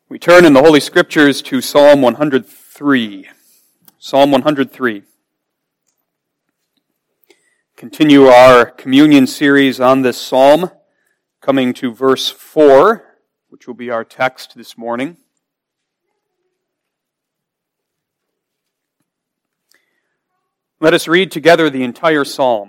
We turn in the Holy Scriptures to Psalm 103. Psalm 103. Continue our communion series on this psalm, coming to verse 4, which will be our text this morning. Let us read together the entire psalm.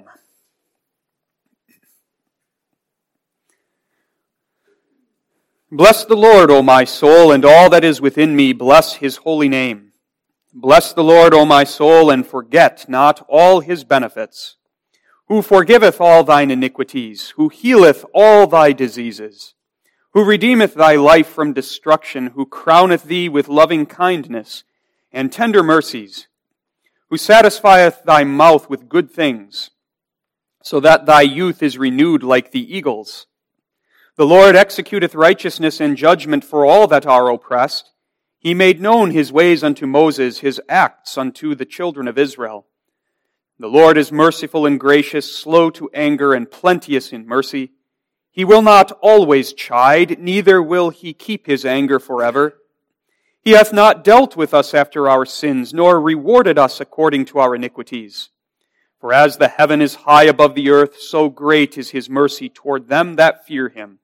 Bless the Lord, O my soul, and all that is within me, bless his holy name. Bless the Lord, O my soul, and forget not all his benefits, who forgiveth all thine iniquities, who healeth all thy diseases, who redeemeth thy life from destruction, who crowneth thee with loving kindness and tender mercies, who satisfieth thy mouth with good things, so that thy youth is renewed like the eagles. The Lord executeth righteousness and judgment for all that are oppressed. He made known his ways unto Moses, his acts unto the children of Israel. The Lord is merciful and gracious, slow to anger, and plenteous in mercy. He will not always chide, neither will he keep his anger forever. He hath not dealt with us after our sins, nor rewarded us according to our iniquities. For as the heaven is high above the earth, so great is his mercy toward them that fear him.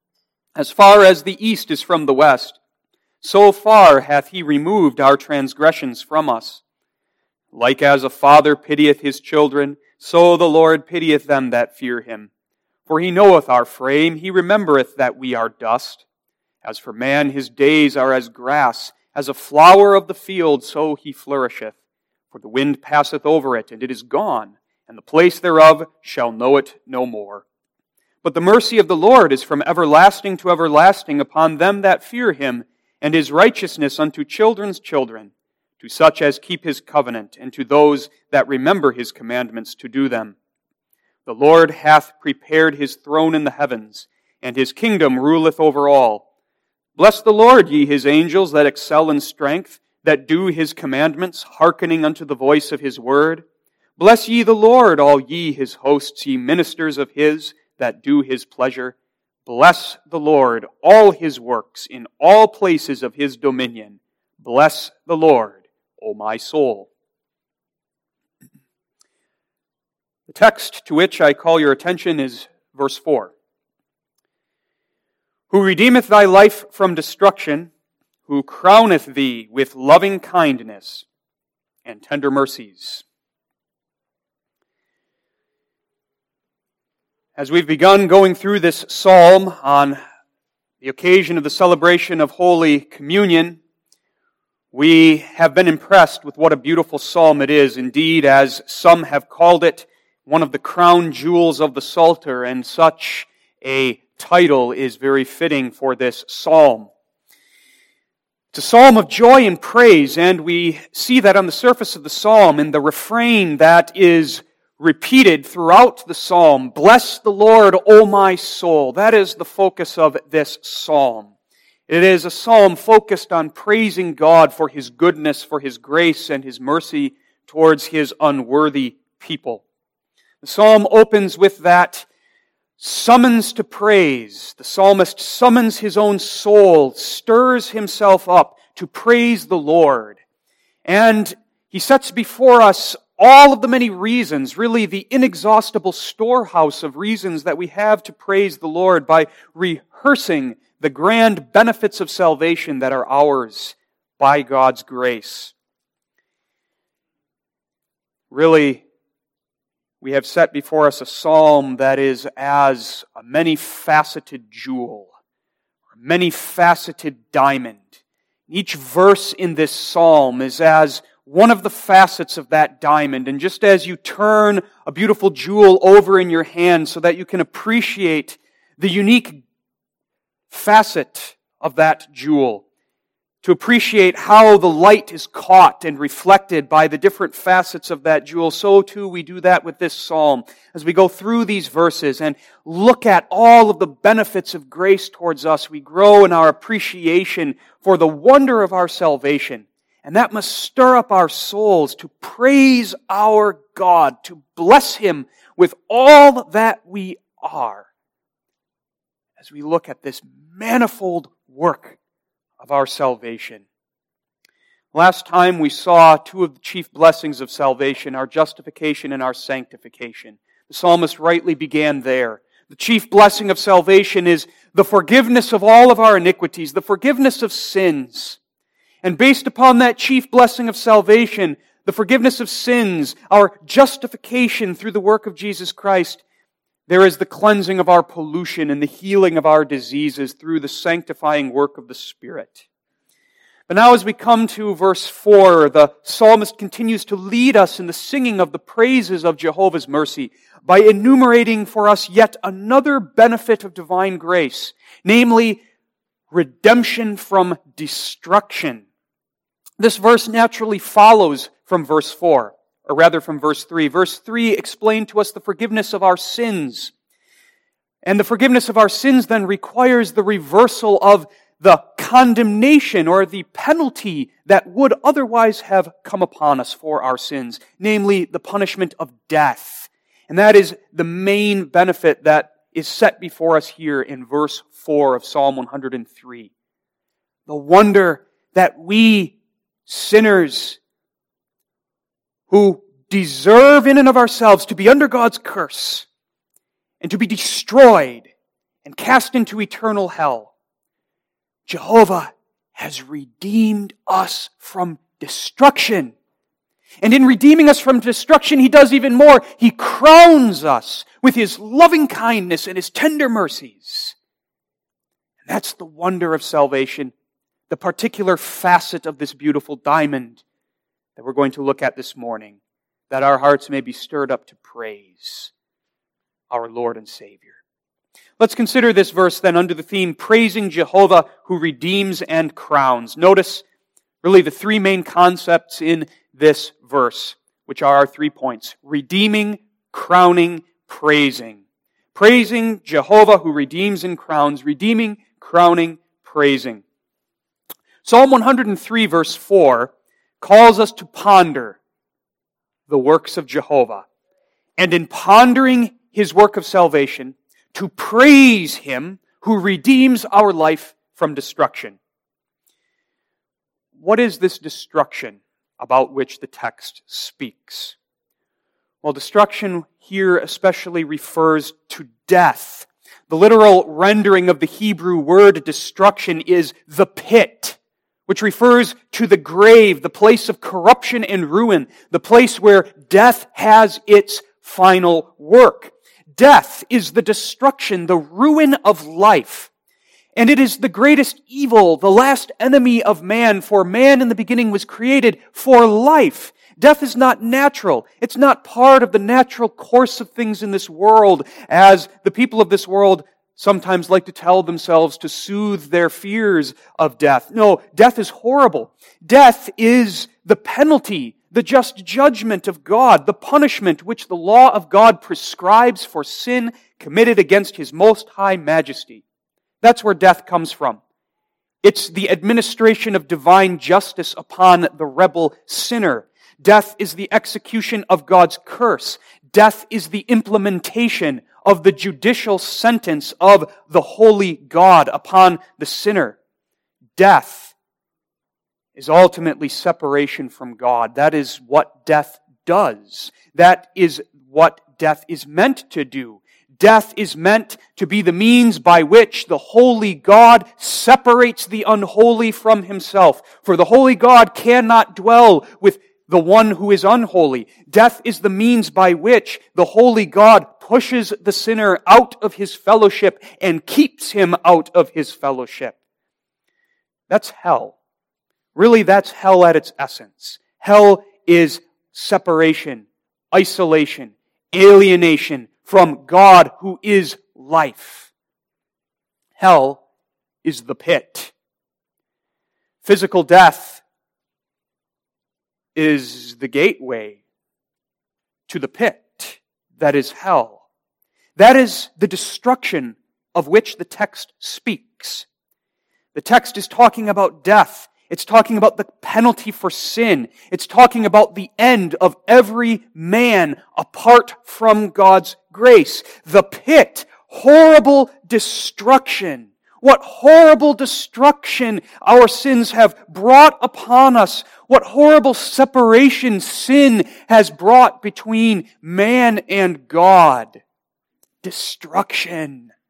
As far as the east is from the west, so far hath he removed our transgressions from us. Like as a father pitieth his children, so the Lord pitieth them that fear him. For he knoweth our frame, he remembereth that we are dust. As for man, his days are as grass, as a flower of the field, so he flourisheth. For the wind passeth over it, and it is gone, and the place thereof shall know it no more. But the mercy of the Lord is from everlasting to everlasting upon them that fear him, and his righteousness unto children's children, to such as keep his covenant, and to those that remember his commandments to do them. The Lord hath prepared his throne in the heavens, and his kingdom ruleth over all. Bless the Lord, ye his angels that excel in strength, that do his commandments, hearkening unto the voice of his word. Bless ye the Lord, all ye his hosts, ye ministers of his, that do his pleasure. Bless the Lord, all his works, in all places of his dominion. Bless the Lord, O my soul. The text to which I call your attention is verse 4. Who redeemeth thy life from destruction, who crowneth thee with loving kindness and tender mercies. As we've begun going through this psalm on the occasion of the celebration of Holy Communion, we have been impressed with what a beautiful psalm it is. Indeed, as some have called it, one of the crown jewels of the Psalter, and such a title is very fitting for this psalm. It's a psalm of joy and praise, and we see that on the surface of the psalm in the refrain that is repeated throughout the psalm. Bless the Lord, O my soul. That is the focus of this psalm. It is a psalm focused on praising God for his goodness, for his grace, and his mercy towards his unworthy people. The psalm opens with that summons to praise. The psalmist summons his own soul, stirs himself up to praise the Lord. And he sets before us all of the many reasons, really the inexhaustible storehouse of reasons that we have to praise the Lord by rehearsing the grand benefits of salvation that are ours by God's grace. Really, we have set before us a psalm that is as a many-faceted jewel, a many-faceted diamond. Each verse in this psalm is as one of the facets of that diamond. And just as you turn a beautiful jewel over in your hand so that you can appreciate the unique facet of that jewel, to appreciate how the light is caught and reflected by the different facets of that jewel, so too we do that with this psalm. As we go through these verses and look at all of the benefits of grace towards us, we grow in our appreciation for the wonder of our salvation. And that must stir up our souls to praise our God, to bless him with all that we are, as we look at this manifold work of our salvation. Last time we saw two of the chief blessings of salvation, our justification and our sanctification. The psalmist rightly began there. The chief blessing of salvation is the forgiveness of all of our iniquities, the forgiveness of sins. And based upon that chief blessing of salvation, the forgiveness of sins, our justification through the work of Jesus Christ, there is the cleansing of our pollution and the healing of our diseases through the sanctifying work of the Spirit. But now as we come to verse 4, the psalmist continues to lead us in the singing of the praises of Jehovah's mercy by enumerating for us yet another benefit of divine grace, namely redemption from destruction. This verse naturally follows from verse 4, or rather from verse 3. Verse 3 explained to us the forgiveness of our sins. And the forgiveness of our sins then requires the reversal of the condemnation or the penalty that would otherwise have come upon us for our sins, namely the punishment of death. And that is the main benefit that is set before us here in verse 4 of Psalm 103. The wonder that we sinners who deserve in and of ourselves to be under God's curse and to be destroyed and cast into eternal hell, Jehovah has redeemed us from destruction. And in redeeming us from destruction, He does even more. He crowns us with His loving kindness and His tender mercies. And that's the wonder of salvation, the particular facet of this beautiful diamond that we're going to look at this morning, that our hearts may be stirred up to praise our Lord and Savior. Let's consider this verse then under the theme, praising Jehovah who redeems and crowns. Notice really the three main concepts in this verse, which are our 3 points: redeeming, crowning, praising. Praising Jehovah who redeems and crowns, redeeming, crowning, praising. Psalm 103 verse 4 calls us to ponder the works of Jehovah. And in pondering His work of salvation, to praise Him who redeems our life from destruction. What is this destruction about which the text speaks? Well, destruction here especially refers to death. The literal rendering of the Hebrew word destruction is the pit, which refers to the grave, the place of corruption and ruin, the place where death has its final work. Death is the destruction, the ruin of life. And it is the greatest evil, the last enemy of man, for man in the beginning was created for life. Death is not natural. It's not part of the natural course of things in this world, as the people of this world sometimes like to tell themselves to soothe their fears of death. No, death is horrible. Death is the penalty, the just judgment of God, the punishment which the law of God prescribes for sin committed against His most high majesty. That's where death comes from. It's the administration of divine justice upon the rebel sinner. Death is the execution of God's curse. Death is the implementation of the judicial sentence of the holy God upon the sinner. Death is ultimately separation from God. That is what death does. That is what death is meant to do. Death is meant to be the means by which the holy God separates the unholy from Himself. For the holy God cannot dwell with the one who is unholy. Death is the means by which the holy God pushes the sinner out of his fellowship and keeps him out of his fellowship. That's hell. Really, that's hell at its essence. Hell is separation, isolation, alienation from God who is life. Hell is the pit. Physical death is the gateway to the pit that is hell. That is the destruction of which the text speaks. The text is talking about death. It's talking about the penalty for sin. It's talking about the end of every man apart from God's grace. The pit, horrible destruction, What horrible destruction our sins have brought upon us. What horrible separation sin has brought between man and God. Destruction.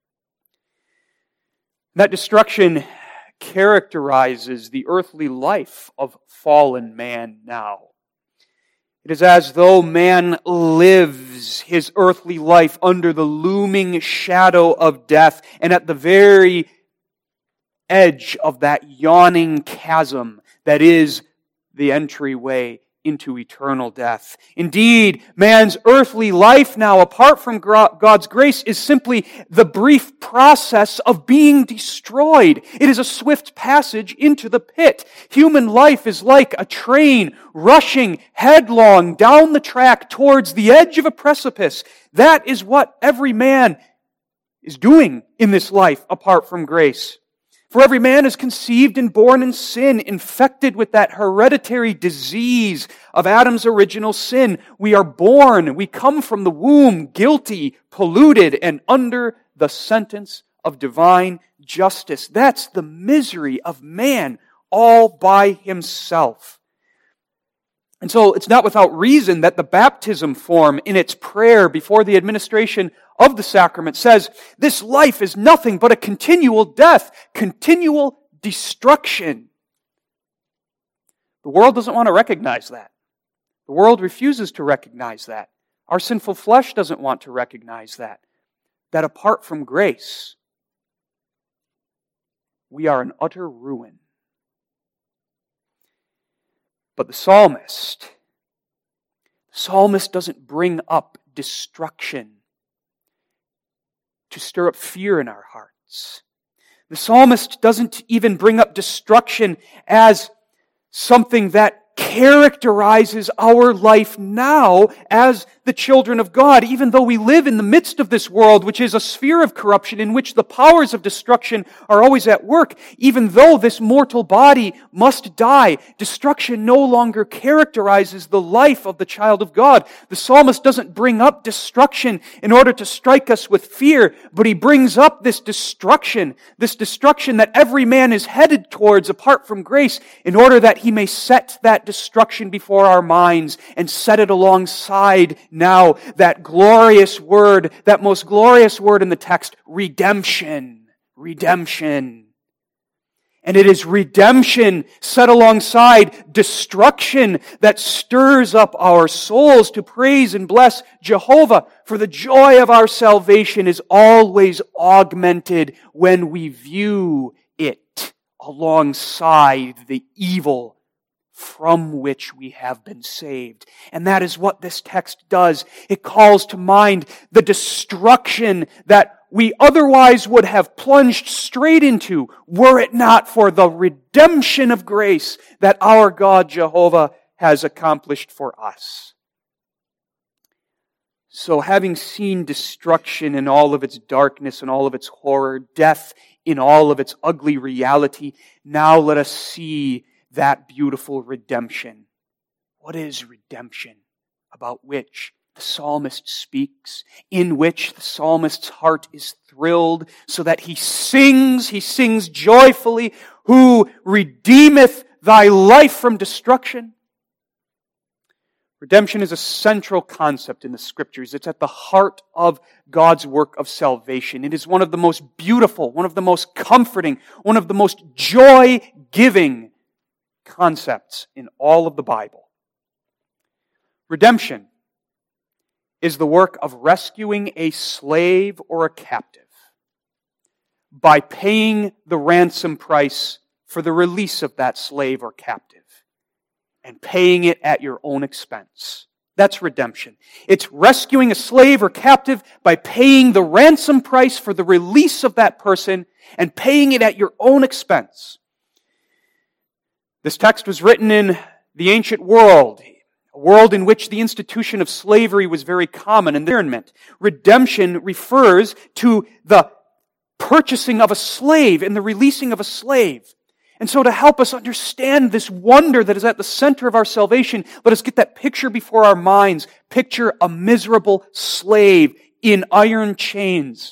That destruction characterizes the earthly life of fallen man now. It is as though man lives his earthly life under the looming shadow of death, and at the very edge of that yawning chasm that is the entryway into eternal death. Indeed, man's earthly life now, apart from God's grace, is simply the brief process of being destroyed. It is a swift passage into the pit. Human life is like a train rushing headlong down the track towards the edge of a precipice. That is what every man is doing in this life apart from grace. For every man is conceived and born in sin, infected with that hereditary disease of Adam's original sin. We are born, we come from the womb, guilty, polluted, and under the sentence of divine justice. That's the misery of man all by himself. And so it's not without reason that the baptism form in its prayer before the administration of the sacrament says, this life is nothing but a continual death, continual destruction. The world doesn't want to recognize that. The world refuses to recognize that. Our sinful flesh doesn't want to recognize that. That apart from grace, we are an utter ruin. But the psalmist doesn't bring up destruction to stir up fear in our hearts. The psalmist doesn't even bring up destruction as something that characterizes our life now as the children of God, even though we live in the midst of this world, which is a sphere of corruption in which the powers of destruction are always at work. Even though this mortal body must die, destruction no longer characterizes the life of the child of God. The psalmist doesn't bring up destruction in order to strike us with fear, but he brings up this destruction that every man is headed towards apart from grace, in order that he may set that destruction before our minds and set it alongside now that glorious word, that most glorious word in the text, redemption. Redemption. And it is redemption set alongside destruction that stirs up our souls to praise and bless Jehovah. For the joy of our salvation is always augmented when we view it alongside the evil from which we have been saved. And that is what this text does. It calls to mind the destruction that we otherwise would have plunged straight into were it not for the redemption of grace that our God Jehovah has accomplished for us. So having seen destruction in all of its darkness and all of its horror, death in all of its ugly reality, now let us see that beautiful redemption. What is redemption? About which the psalmist speaks, in which the psalmist's heart is thrilled, so that he sings joyfully, who redeemeth thy life from destruction. Redemption is a central concept in the Scriptures. It's at the heart of God's work of salvation. It is one of the most beautiful, one of the most comforting, one of the most joy-giving concepts in all of the Bible. Redemption is the work of rescuing a slave or a captive by paying the ransom price for the release of that slave or captive and paying it at your own expense. That's redemption. It's rescuing a slave or captive by paying the ransom price for the release of that person and paying it at your own expense. This text was written in the ancient world, a world in which the institution of slavery was very common in the environment. Redemption refers to the purchasing of a slave and the releasing of a slave. And so to help us understand this wonder that is at the center of our salvation, let us get that picture before our minds. Picture a miserable slave in iron chains,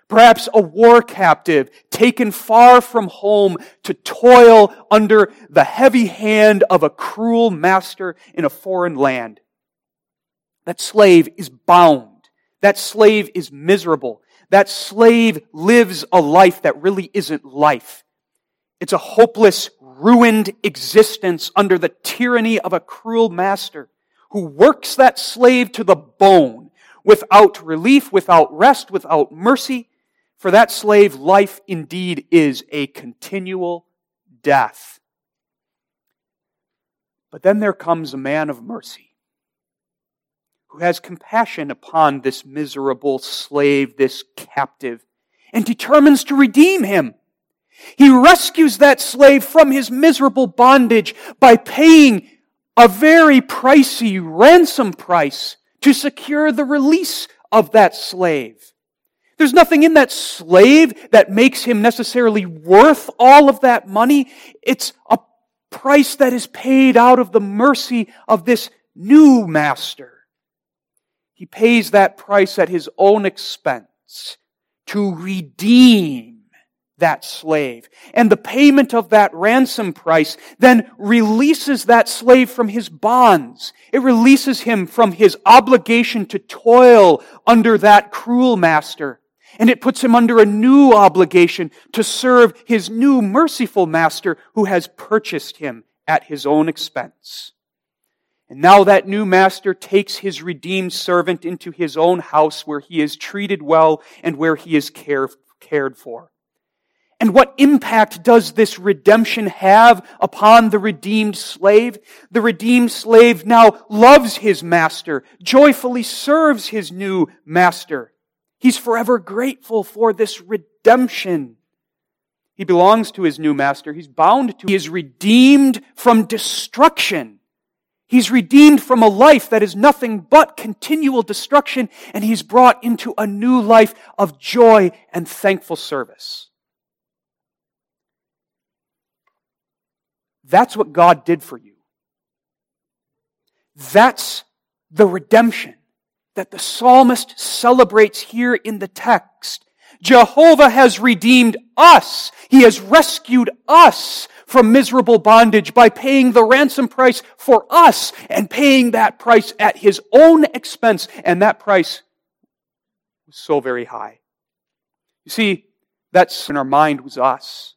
Perhaps a war captive taken far from home to toil under the heavy hand of a cruel master in a foreign land. That slave is bound. That slave is miserable. That slave lives a life that really isn't life. It's a hopeless, ruined existence under the tyranny of a cruel master who works that slave to the bone, without relief, without rest, without mercy. For that slave, life indeed is a continual death. But then there comes a man of mercy who has compassion upon this miserable slave, this captive, and determines to redeem him. He rescues that slave from his miserable bondage by paying a very pricey ransom price to secure the release of that slave. There's nothing in that slave that makes him necessarily worth all of that money. It's a price that is paid out of the mercy of this new master. He pays that price at his own expense to redeem that slave. And the payment of that ransom price then releases that slave from his bonds. It releases him from his obligation to toil under that cruel master. And it puts him under a new obligation to serve his new merciful master who has purchased him at his own expense. And now that new master takes his redeemed servant into his own house where he is treated well and where he is cared for. And what impact does this redemption have upon the redeemed slave? The redeemed slave now loves his master, joyfully serves his new master. He's forever grateful for this redemption. He belongs to his new master. He's bound to. He is redeemed from destruction. He's redeemed from a life that is nothing but continual destruction, and he's brought into a new life of joy and thankful service. That's what God did for you. That's the redemption that the psalmist celebrates here in the text. Jehovah has redeemed us. He has rescued us from miserable bondage by paying the ransom price for us and paying that price at His own expense. And that price was so very high. You see, that's in our mind was us.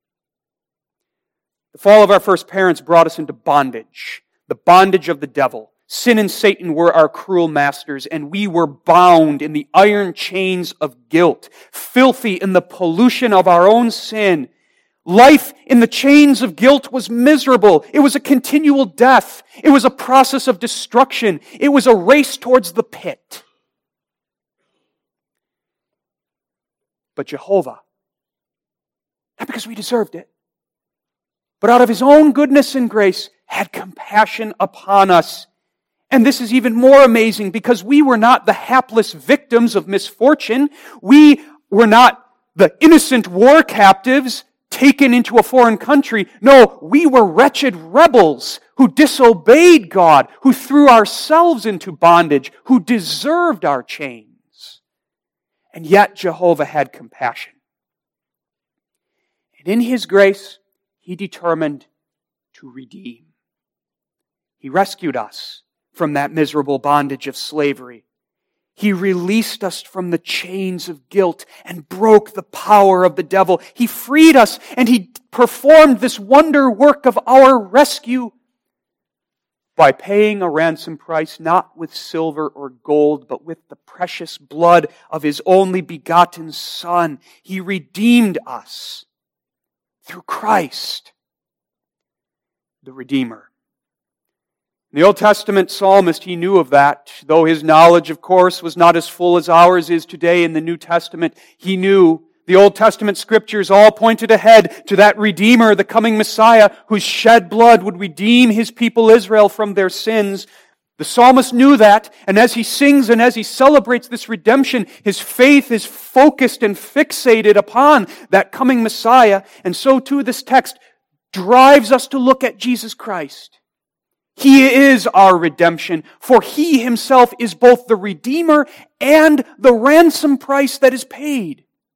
The fall of our first parents brought us into bondage, the bondage of the devil. Sin and Satan were our cruel masters, and we were bound in the iron chains of guilt, filthy in the pollution of our own sin. Life in the chains of guilt was miserable. It was a continual death. It was a process of destruction. It was a race towards the pit. But Jehovah, not because we deserved it, but out of His own goodness and grace, had compassion upon us. And this is even more amazing because we were not the hapless victims of misfortune. We were not the innocent war captives taken into a foreign country. No, we were wretched rebels who disobeyed God, who threw ourselves into bondage, who deserved our chains. And yet Jehovah had compassion. And in His grace, He determined to redeem. He rescued us from that miserable bondage of slavery. He released us from the chains of guilt and broke the power of the devil. He freed us and He performed this wonder work of our rescue by paying a ransom price not with silver or gold, but with the precious blood of His only begotten Son. He redeemed us through Christ, the Redeemer. The Old Testament psalmist, he knew of that. Though his knowledge, of course, was not as full as ours is today in the New Testament, he knew the Old Testament scriptures all pointed ahead to that Redeemer, the coming Messiah, whose shed blood would redeem His people Israel from their sins. The psalmist knew that, and as he sings and as he celebrates this redemption, his faith is focused and fixated upon that coming Messiah. And so too this text drives us to look at Jesus Christ. He is our redemption, for He Himself is both the Redeemer and the ransom price that is paid.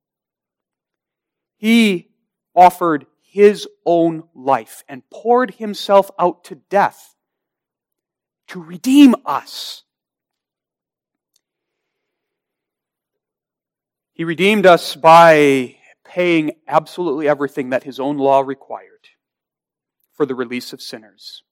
He offered His own life and poured Himself out to death to redeem us. He redeemed us by paying absolutely everything that His own law required for the release of sinners.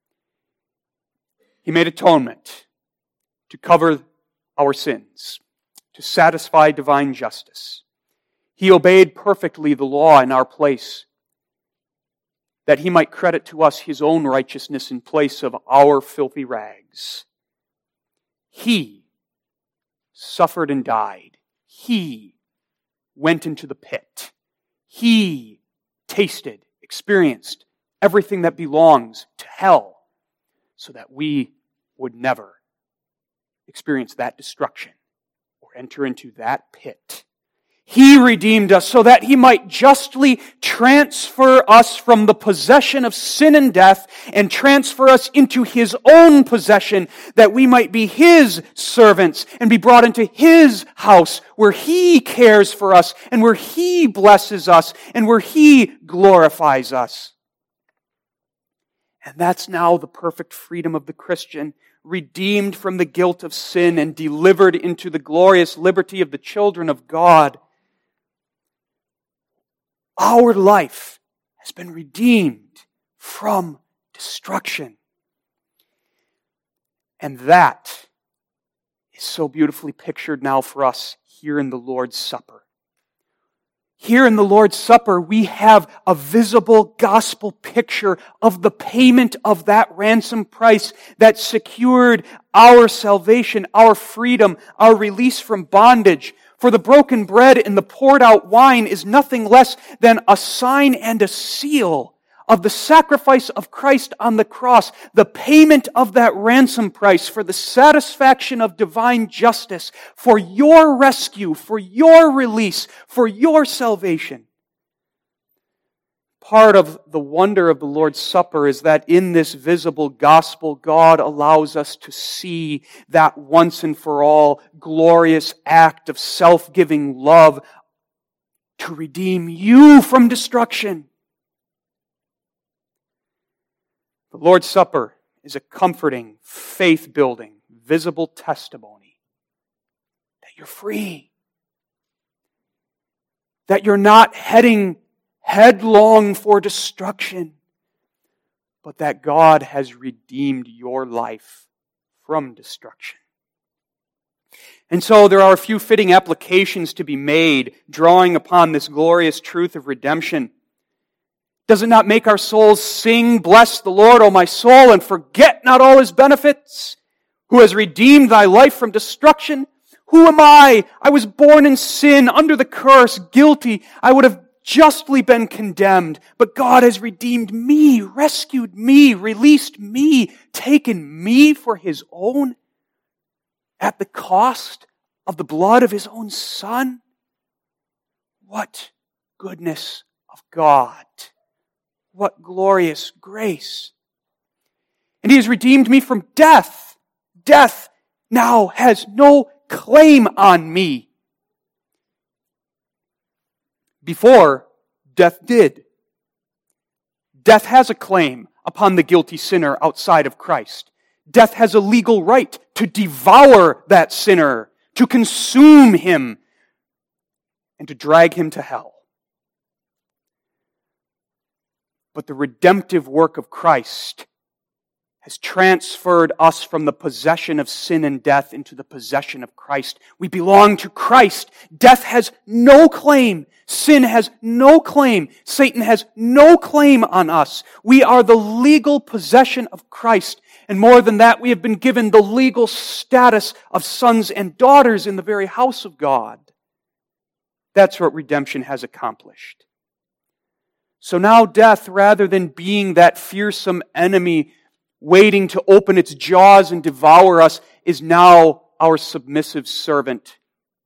He made atonement to cover our sins, to satisfy divine justice. He obeyed perfectly the law in our place, that He might credit to us His own righteousness in place of our filthy rags. He suffered and died. He went into the pit. He tasted, experienced everything that belongs to hell, so that we would never experience that destruction or enter into that pit. He redeemed us so that He might justly transfer us from the possession of sin and death and transfer us into His own possession, that we might be His servants and be brought into His house where He cares for us and where He blesses us and where He glorifies us. And that's now the perfect freedom of the Christian, redeemed from the guilt of sin and delivered into the glorious liberty of the children of God. Our life has been redeemed from destruction. And that is so beautifully pictured now for us here in the Lord's Supper. Here in the Lord's Supper, we have a visible gospel picture of the payment of that ransom price that secured our salvation, our freedom, our release from bondage. For the broken bread and the poured out wine is nothing less than a sign and a seal of the sacrifice of Christ on the cross, the payment of that ransom price for the satisfaction of divine justice, for your rescue, for your release, for your salvation. Part of the wonder of the Lord's Supper is that in this visible gospel, God allows us to see that once and for all glorious act of self-giving love to redeem you from destruction. The Lord's Supper is a comforting, faith-building, visible testimony that you're free, that you're not heading headlong for destruction, but that God has redeemed your life from destruction. And so there are a few fitting applications to be made, drawing upon this glorious truth of redemption. Does it not make our souls sing, "Bless the Lord, O my soul, and forget not all His benefits, who has redeemed thy life from destruction? Who am I? I was born in sin, under the curse, guilty. I would have justly been condemned, but God has redeemed me, rescued me, released me, taken me for His own at the cost of the blood of His own Son." What goodness of God! What glorious grace! And He has redeemed me from death. Death now has no claim on me. Before, death did. Death has a claim upon the guilty sinner outside of Christ. Death has a legal right to devour that sinner, to consume him, and to drag him to hell. But the redemptive work of Christ has transferred us from the possession of sin and death into the possession of Christ. We belong to Christ. Death has no claim. Sin has no claim. Satan has no claim on us. We are the legal possession of Christ. And more than that, we have been given the legal status of sons and daughters in the very house of God. That's what redemption has accomplished. So now death, rather than being that fearsome enemy waiting to open its jaws and devour us, is now our submissive servant.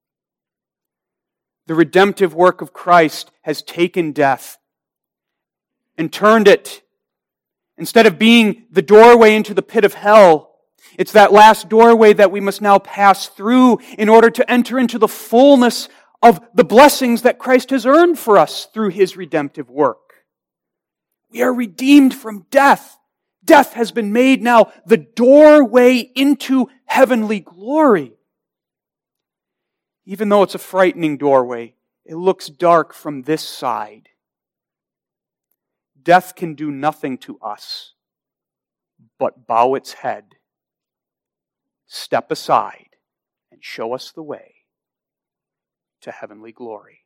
The redemptive work of Christ has taken death and turned it. Instead of being the doorway into the pit of hell, it's that last doorway that we must now pass through in order to enter into the fullness of the blessings that Christ has earned for us through His redemptive work. We are redeemed from death. Death has been made now the doorway into heavenly glory. Even though it's a frightening doorway, it looks dark from this side. Death can do nothing to us but bow its head, step aside, and show us the way to heavenly glory.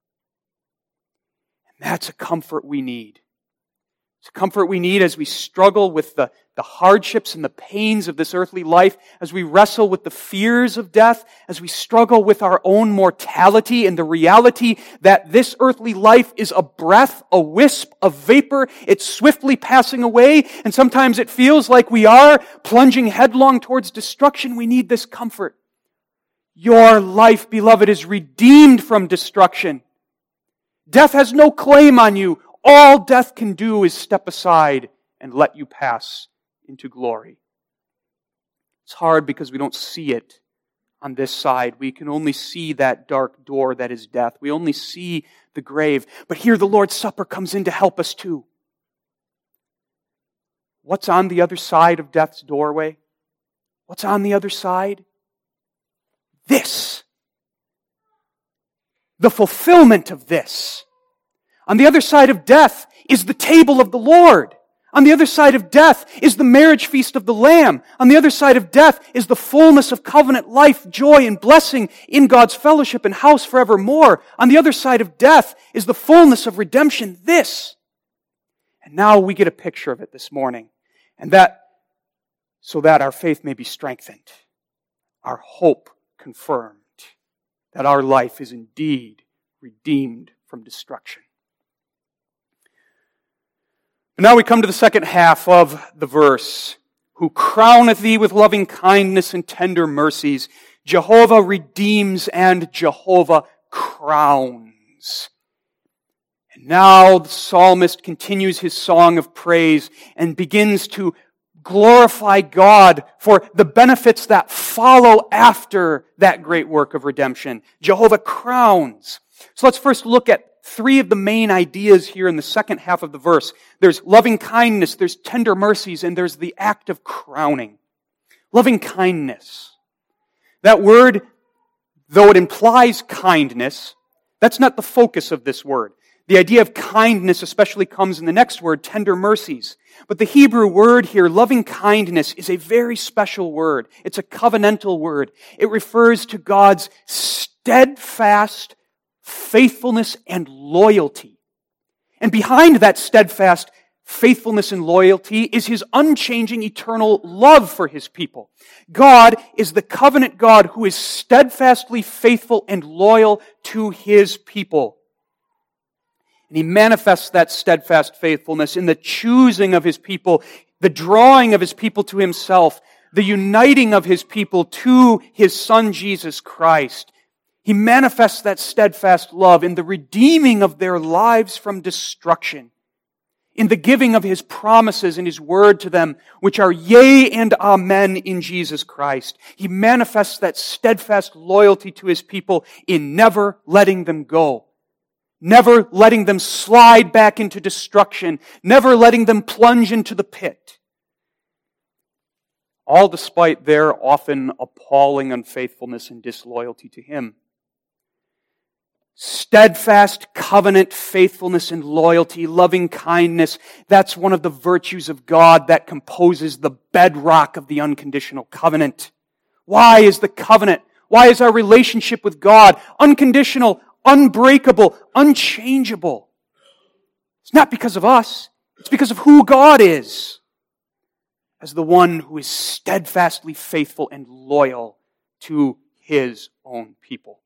And that's a comfort we need. It's a comfort we need as we struggle with the hardships and the pains of this earthly life, as we wrestle with the fears of death, as we struggle with our own mortality and the reality that this earthly life is a breath, a wisp, a vapor. It's swiftly passing away, and sometimes it feels like we are plunging headlong towards destruction. We need this comfort. Your life, beloved, is redeemed from destruction. Death has no claim on you. All death can do is step aside and let you pass into glory. It's hard because we don't see it on this side. We can only see that dark door that is death. We only see the grave. But here the Lord's Supper comes in to help us too. What's on the other side of death's doorway? What's on the other side? This. The fulfillment of this. On the other side of death is the table of the Lord. On the other side of death is the marriage feast of the Lamb. On the other side of death is the fullness of covenant life, joy, and blessing in God's fellowship and house forevermore. On the other side of death is the fullness of redemption, this. And now we get a picture of it this morning. And that, so that our faith may be strengthened, our hope confirmed, that our life is indeed redeemed from destruction. Now we come to the second half of the verse. Who crowneth thee with loving kindness and tender mercies. Jehovah redeems and Jehovah crowns. And now the psalmist continues his song of praise and begins to glorify God for the benefits that follow after that great work of redemption. Jehovah crowns. So let's first look at three of the main ideas here in the second half of the verse. There's loving kindness, there's tender mercies, and there's the act of crowning. Loving kindness. That word, though it implies kindness, that's not the focus of this word. The idea of kindness especially comes in the next word, tender mercies. But the Hebrew word here, loving kindness, is a very special word. It's a covenantal word. It refers to God's steadfast faithfulness and loyalty. And behind that steadfast faithfulness and loyalty is His unchanging eternal love for His people. God is the covenant God who is steadfastly faithful and loyal to His people. And He manifests that steadfast faithfulness in the choosing of His people, the drawing of His people to Himself, the uniting of His people to His Son Jesus Christ. He manifests that steadfast love in the redeeming of their lives from destruction, in the giving of His promises and His word to them, which are yea and amen in Jesus Christ. He manifests that steadfast loyalty to His people in never letting them go, never letting them slide back into destruction, never letting them plunge into the pit. All despite their often appalling unfaithfulness and disloyalty to Him. Steadfast covenant faithfulness and loyalty, loving kindness, that's one of the virtues of God that composes the bedrock of the unconditional covenant. Why is the covenant? Why is our relationship with God unconditional, unbreakable, unchangeable? It's not because of us. It's because of who God is, as the one who is steadfastly faithful and loyal to His own people.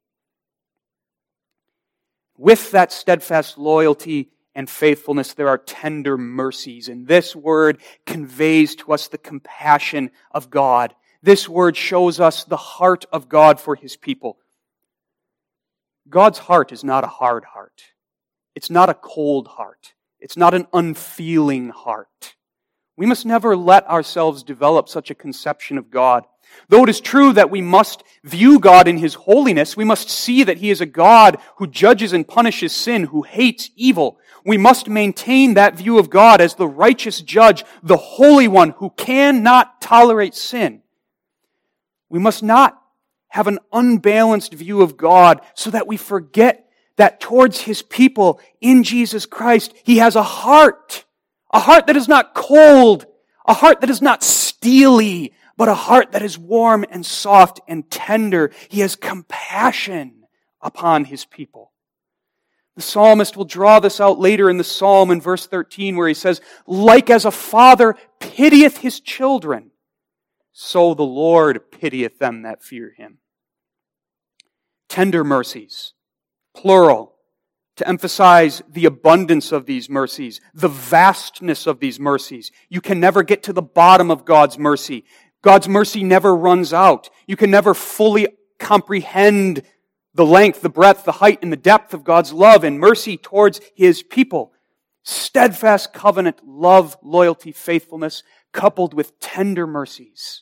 With that steadfast loyalty and faithfulness, there are tender mercies. And this word conveys to us the compassion of God. This word shows us the heart of God for His people. God's heart is not a hard heart. It's not a cold heart. It's not an unfeeling heart. We must never let ourselves develop such a conception of God. Though it is true that we must view God in His holiness, we must see that He is a God who judges and punishes sin, who hates evil. We must maintain that view of God as the righteous judge, the holy one who cannot tolerate sin. We must not have an unbalanced view of God so that we forget that towards His people in Jesus Christ, He has a heart that is not cold, a heart that is not steely, but a heart that is warm and soft and tender. He has compassion upon His people. The psalmist will draw this out later in the psalm in verse 13 where he says, "Like as a father pitieth his children, so the Lord pitieth them that fear Him." Tender mercies, plural, to emphasize the abundance of these mercies, the vastness of these mercies. You can never get to the bottom of God's mercy. God's mercy never runs out. You can never fully comprehend the length, the breadth, the height, and the depth of God's love and mercy towards His people. Steadfast covenant, love, loyalty, faithfulness, coupled with tender mercies.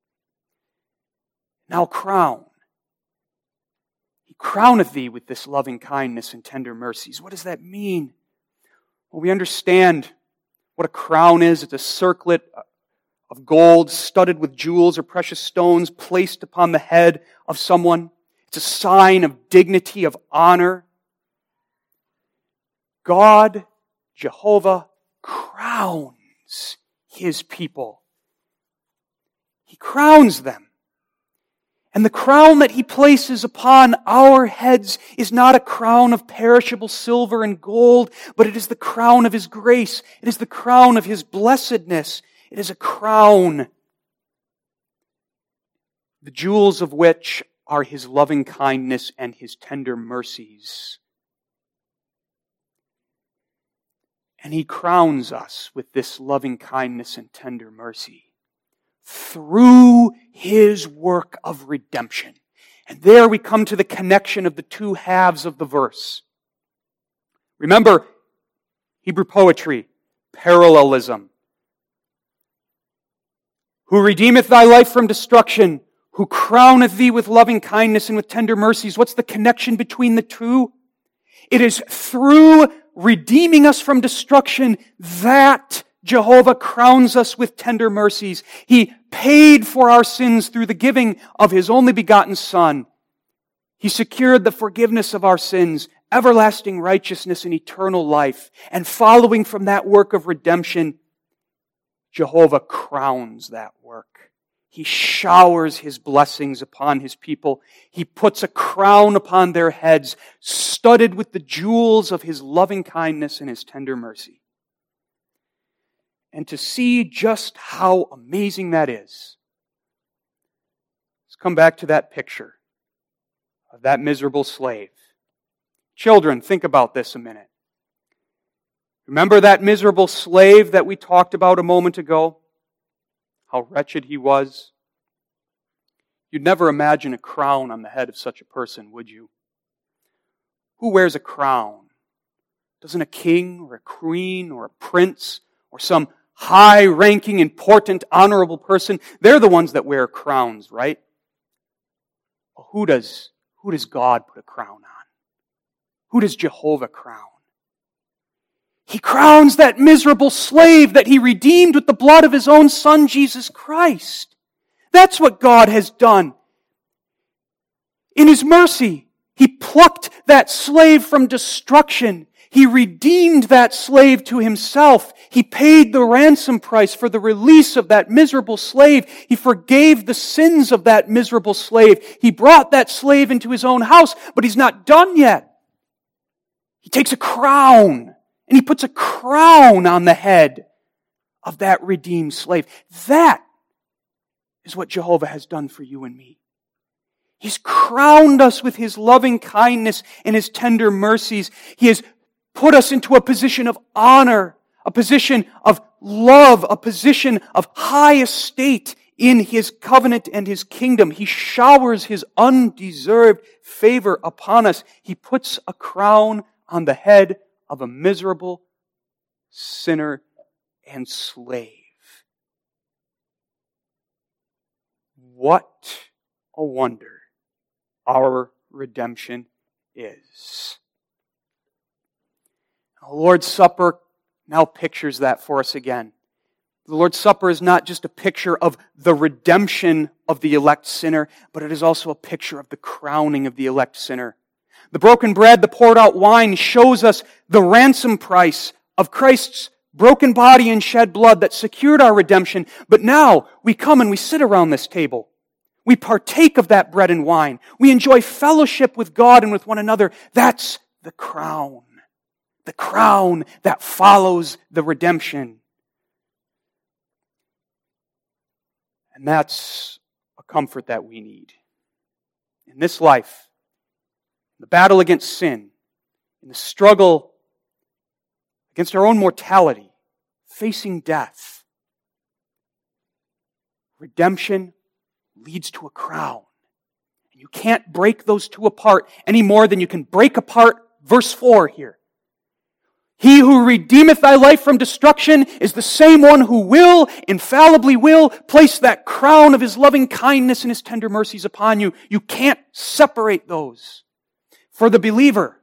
Now crown. He crowneth thee with this loving kindness and tender mercies. What does that mean? Well, we understand what a crown is. It's a circlet of gold studded with jewels or precious stones placed upon the head of someone. It's a sign of dignity, of honor. God, Jehovah, crowns His people. He crowns them. And the crown that He places upon our heads is not a crown of perishable silver and gold, but it is the crown of His grace. It is the crown of His blessedness. It is a crown, the jewels of which are His loving kindness and His tender mercies. And He crowns us with this loving kindness and tender mercy through His work of redemption. And there we come to the connection of the two halves of the verse. Remember, Hebrew poetry, parallelism. Who redeemeth thy life from destruction, who crowneth thee with loving kindness and with tender mercies. What's the connection between the two? It is through redeeming us from destruction that Jehovah crowns us with tender mercies. He paid for our sins through the giving of His only begotten Son. He secured the forgiveness of our sins, everlasting righteousness and eternal life. And following from that work of redemption, Jehovah crowns that work. He showers His blessings upon His people. He puts a crown upon their heads, studded with the jewels of His loving kindness and His tender mercy. And to see just how amazing that is, let's come back to that picture of that miserable slave. Children, think about this a minute. Remember that miserable slave that we talked about a moment ago? How wretched he was? You'd never imagine a crown on the head of such a person, would you? Who wears a crown? Doesn't a king or a queen or a prince or some high-ranking, important, honorable person, they're the ones that wear crowns, right? Well, who does God put a crown on? Who does Jehovah crown? He crowns that miserable slave that He redeemed with the blood of His own Son, Jesus Christ. That's what God has done. In His mercy, He plucked that slave from destruction. He redeemed that slave to Himself. He paid the ransom price for the release of that miserable slave. He forgave the sins of that miserable slave. He brought that slave into His own house, but He's not done yet. He takes a crown, and He puts a crown on the head of that redeemed slave. That is what Jehovah has done for you and me. He's crowned us with His loving kindness and His tender mercies. He has put us into a position of honor, a position of love, a position of high estate in His covenant and His kingdom. He showers His undeserved favor upon us. He puts a crown on the head of a miserable sinner and slave. what a wonder our redemption is. The Lord's Supper now pictures that for us again. The Lord's Supper is not just a picture of the redemption of the elect sinner, but it is also a picture of the crowning of the elect sinner. The broken bread, the poured out wine shows us the ransom price of Christ's broken body and shed blood that secured our redemption. But now we come and we sit around this table. We partake of that bread and wine. We enjoy fellowship with God and with one another. That's the crown. The crown that follows the redemption. And that's a comfort that we need. In this life, the battle against sin, in the struggle against our own mortality, facing death, redemption leads to a crown. And you can't break those two apart any more than you can break apart verse 4 here. He who redeemeth thy life from destruction is the same one who will, infallibly will, place that crown of His loving kindness and His tender mercies upon you. You can't separate those. For the believer,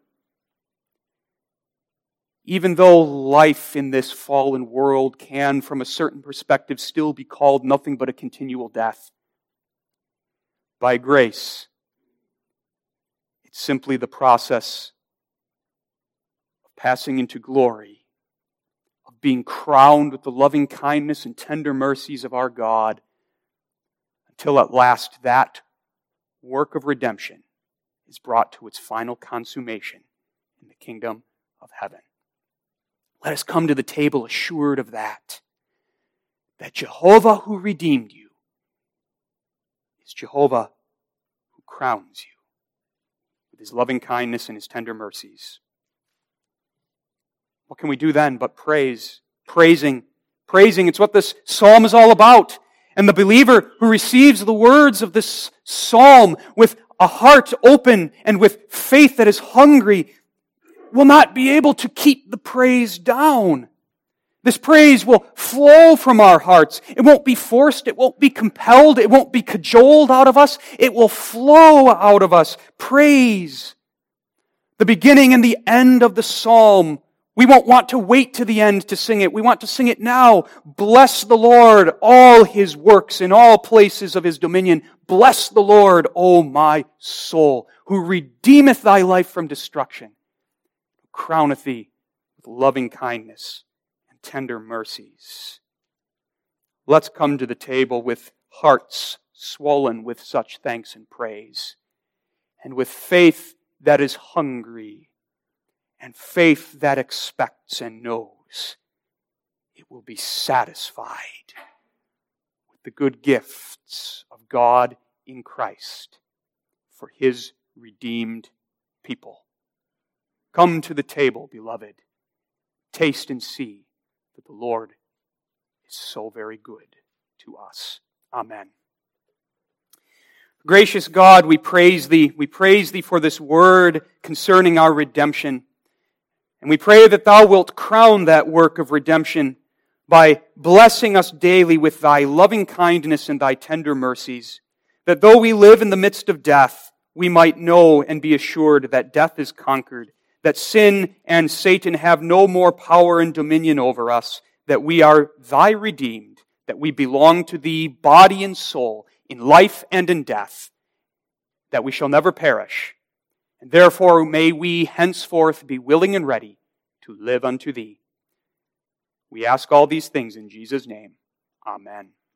even though life in this fallen world can, from a certain perspective, still be called nothing but a continual death, by grace, it's simply the process passing into glory, of being crowned with the loving kindness and tender mercies of our God, until at last that work of redemption is brought to its final consummation in the kingdom of heaven. Let us come to the table assured of that Jehovah who redeemed you is Jehovah who crowns you with His loving kindness and His tender mercies. What can we do then but praise? Praising. It's what this psalm is all about. And the believer who receives the words of this psalm with a heart open and with faith that is hungry will not be able to keep the praise down. This praise will flow from our hearts. It won't be forced. It won't be compelled. It won't be cajoled out of us. It will flow out of us. Praise. The beginning and the end of the psalm. We won't want to wait to the end to sing it. We want to sing it now. Bless the Lord, all His works in all places of His dominion. Bless the Lord, O my soul, who redeemeth thy life from destruction, who crowneth thee with loving kindness and tender mercies. Let's come to the table with hearts swollen with such thanks and praise, and with faith that is hungry, and faith that expects and knows it will be satisfied with the good gifts of God in Christ for His redeemed people. Come to the table, beloved. Taste and see that the Lord is so very good to us. Amen. Gracious God, we praise Thee. We praise Thee for this word concerning our redemption. And we pray that Thou wilt crown that work of redemption by blessing us daily with Thy loving kindness and Thy tender mercies, that though we live in the midst of death, we might know and be assured that death is conquered, that sin and Satan have no more power and dominion over us, that we are Thy redeemed, that we belong to Thee body and soul, in life and in death, that we shall never perish. And therefore may we henceforth be willing and ready to live unto Thee. We ask all these things in Jesus' name. Amen.